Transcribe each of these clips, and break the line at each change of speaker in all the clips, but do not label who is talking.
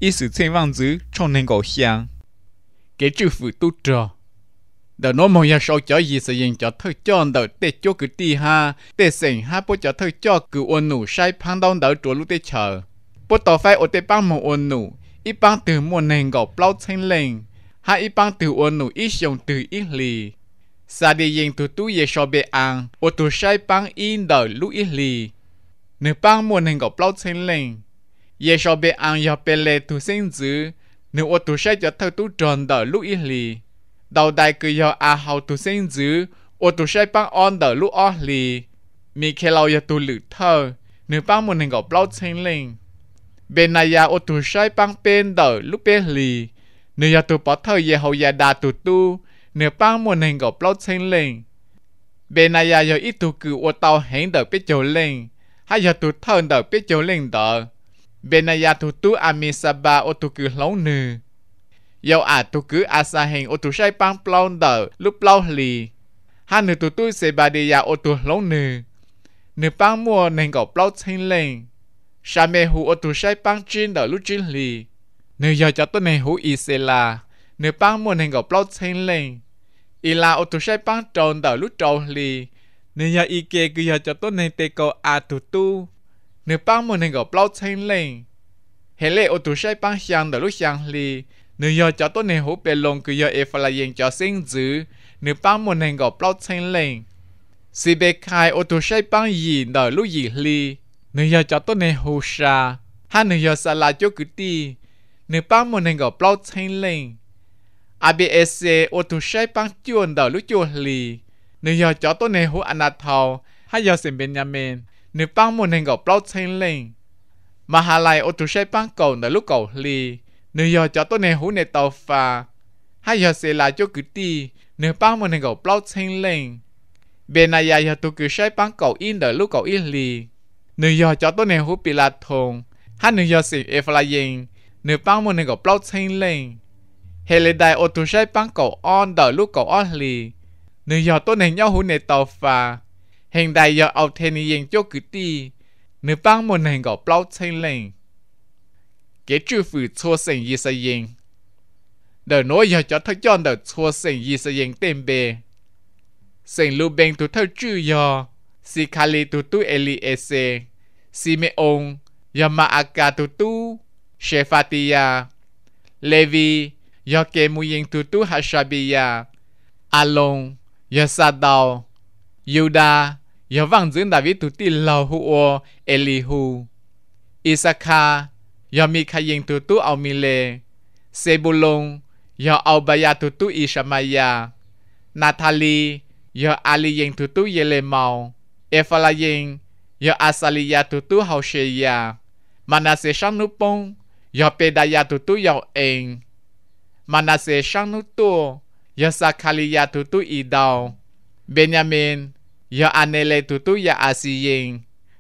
ý sự trên vang dữ trong nên gạo xiang cái chữ phụ tu trò đợt nó mong ya sau cho gì sự hiện cho thơ cho đợt tết cho cứ đi ha tết sinh ha bố cho thơ cho cứ ôn nụ sai phang đón đợt chỗ lúc tết chờ bố tỏ phải ở tết bang một ôn nụ ít bang từ một nền gạo bao thanh lên ha ít bang từ ôn nụ ít dùng từ ít lì sa đi yên tu tu ye so be ang o tu sai bang in đợt lúc ít lì nửa bang một nền gạo bao thanh lên ye so be ang ya pele tu sinh dữ nửa o tu sai cho thơ tu tròn đợt lúc ít lì đầu đại cứ do hậu tu sinh dữ ô tu sai băng on đỡ lúc on lì mi khi lâu giờ tu lử thơ nửa băng một hình gạo bao xanh lên bên này ô tu sai băng bên đỡ lúc bên lì nửa giờ tu bỏ thơ giờ hậu giờ đà tu nửa băng một hình gạo bao xanh lên bên này giờ ít tu cứ ô tàu hẹn đỡ biết chỗ lên hay giờ tu thơ đỡ biết chỗ lên đỡ bên này tu amisaba ô tu cứ lâu nửa dầu tu cứ asa hình ô tu sai băng plau đỡ lúc plau lì hai nửa tu sẽ bà đi ô tu lâu nửa băng mua nên gạo plau xanh lên sa mê hu ô tu sai băng chín đỡ lúc chín lì nửa giờ cho tôi này hu isela nửa băng mua nên gạo plau xanh lên ila ô tu sai băng tròn đỡ lúc tròn lì nửa giờ ike cứ giờ cho tôi này tê câu tu nửa băng mua nên gạo plau xanh lên hệ lệ ô tu sai băng xiang đỡ lúc xiang lì nửa giờ cho tôi này hỗ bề lông cứ giờ Ephraim cho sinh dữ nửa băng một nền gạo bao xanh lên si bê khai ô tô say băng gì đỡ lúc gì li nửa giờ cho tôi này hỗ sa hai nửa giờ sa la cho cứ đi nửa băng một nền gạo bao xanh lên abs ô tô say băng chuồn đỡ lúc chuồn li nửa giờ cho tôi này hỗ anathao hai giờ xem bên nhà mình nửa băng một nền gạo bao xanh lên Mahalai ô tô say băng cầu đỡ lúc cầu li nửa giờ cho tôi này hú này tàu phà hai giờ sẽ lại cho cứ đi nửa băng một nền gạo bao xanh lên bên này giờ tôi cứ sai băng cầu in đỡ lúc cầu in lì nửa giờ cho tôi này hú bị lạt thùng hai nửa giờ sẽ Ephraim nửa băng một nền gạo bao xanh lên hệ lệ đại ô tôi sai băng cầu on đỡ lúc cầu on lì nửa giờ tôi này nhau hú này tàu phà hiện đại giờ ao thiên nhiên cho cứ đi nửa băng một nền gạo bao xanh lên cái chữ phụ chua sinh y sa yên đợt nói giờ cho thầy chọn đợt chua sinh y sa yên tên bề sinh lưu bên tu thầy chữ giờ si kali tu Eliese Simeon Yamaaka tu Shefatia Levi giờ kê mu yên tu Hashabia Alon giờ Sadao Yuda giờ vang dưỡng David tu lâu huo Elihu Isaka giờ mi khai yên tu ao mi lê Sebulon giờ ao baya tu Ishamaya Natali giờ Ali yên tu Yelemau Ephraim giờ Asalia tu Hosea Manasseh sang nu pong giờ Pedaya tu yao en Manasseh sang nu tu giờ Sakalia tu Idao Benjamin giờ Anele tu ya Asiyen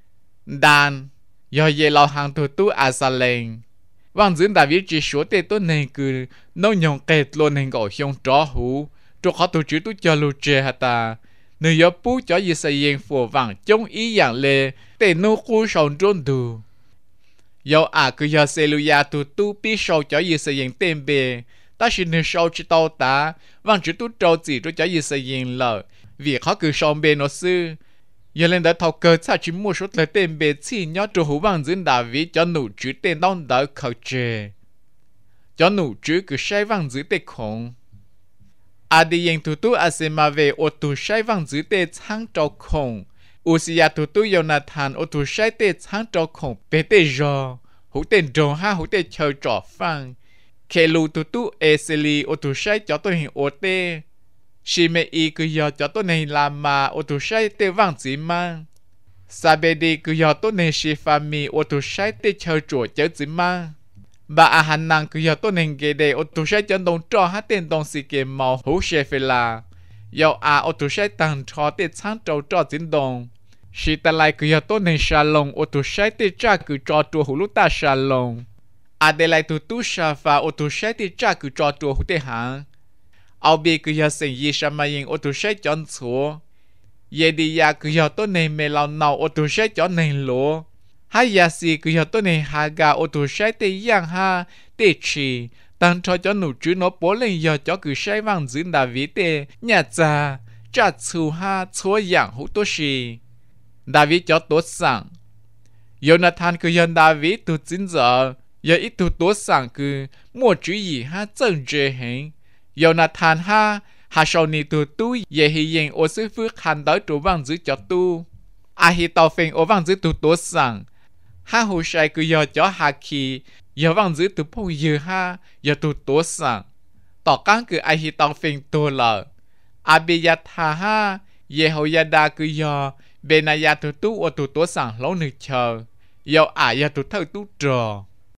Dan giờ về lò hàng tu Asalem vang dưỡng David chỉ số tê tốt này cứ nấu nhong kẹt luôn hình gọi xong tró hú cho họ tu chữ tu cho lu chê hả ta nơi giờ bố cho gì xây dựng phổ vàng trong ý dạng lệ tê nô khu sòng trôn đủ giờ cứ giờ xây lu ya tu biết sau cho gì xây dựng tên bề ta chỉ nơi sau chỉ tao ta vang chữ tu trâu chỉ cho gì xây dựng lợ vì họ cứ sòng bề nó sư giờ lên đã thao cơ cha chỉ mua số lời tên bề chỉ nhớ cho hữu vang dưỡng David cho nụ chữ tên đón đỡ khẩu chê cho nụ chữ cứ sai vang giữ tên khổng đi yên tu asema về ô tu sai vang giữ tên sáng trâu khổng Usia tu Jonathan ô tu sai tên sáng trâu khổng bê tên rò hữu tên rò ha hữu tên chờ trò phang Kelu tu Eseli ô tu sai cho tôi hình ô tên Shimei cứ giờ cho tôi này làm mà ô tô sai tê vang gì mà Sabedi cứ giờ tôi này Shifami ô tô sai tê chờ chuột chớ gì mà bà Ahanan cứ giờ tôi này ghé đề ô tô sai chân đông trò hát tên đông xì kê màu hú Shefela Yao ô tô sai tăng trò tê sáng trâu trò dính đông Shitalai cứ giờ tôi này Shalom ô tô sai tê cha cứ trò trùa hú lúc ta Shalom Adelai tu Shafa ô tô sai tê cha cứ trò trùa hú tê hạng ao bia cứ giờ sinh y Samayin ô tô sai chọn số Yedia cứ giờ tôi này mê lao nào ô tô sai chọn này lúa hai ya si cứ giờ tôi này hà gà ô tô sai tê yang ha tê chi tăng cho nụ chứ nó bố lên giờ cho cứ sai vang dính David tê nhà cha cha chu ha chúa yang hú tô shi David cho tốt sang Jonathan cứ nhận David tu chính giờ giờ ít tu tốt sang cứ mua chữ gì ha chân dễ hình Jonathan ha sau này tu ye hi yen ô sư phước hành tới trụ vang giữ cho tu hi tàu phèn ô vang giữ tu tốt sang hồ sai cứ giờ cho khi giờ vang giữ tu phong giờ giờ tu tốt sang tỏ cán cứ hi tàu phèn tu lợ Abiyatha Yehoyada cứ giờ Benaya tu ô tu tốt sang lâu nữa chờ giờ giờ tu thơ tu trò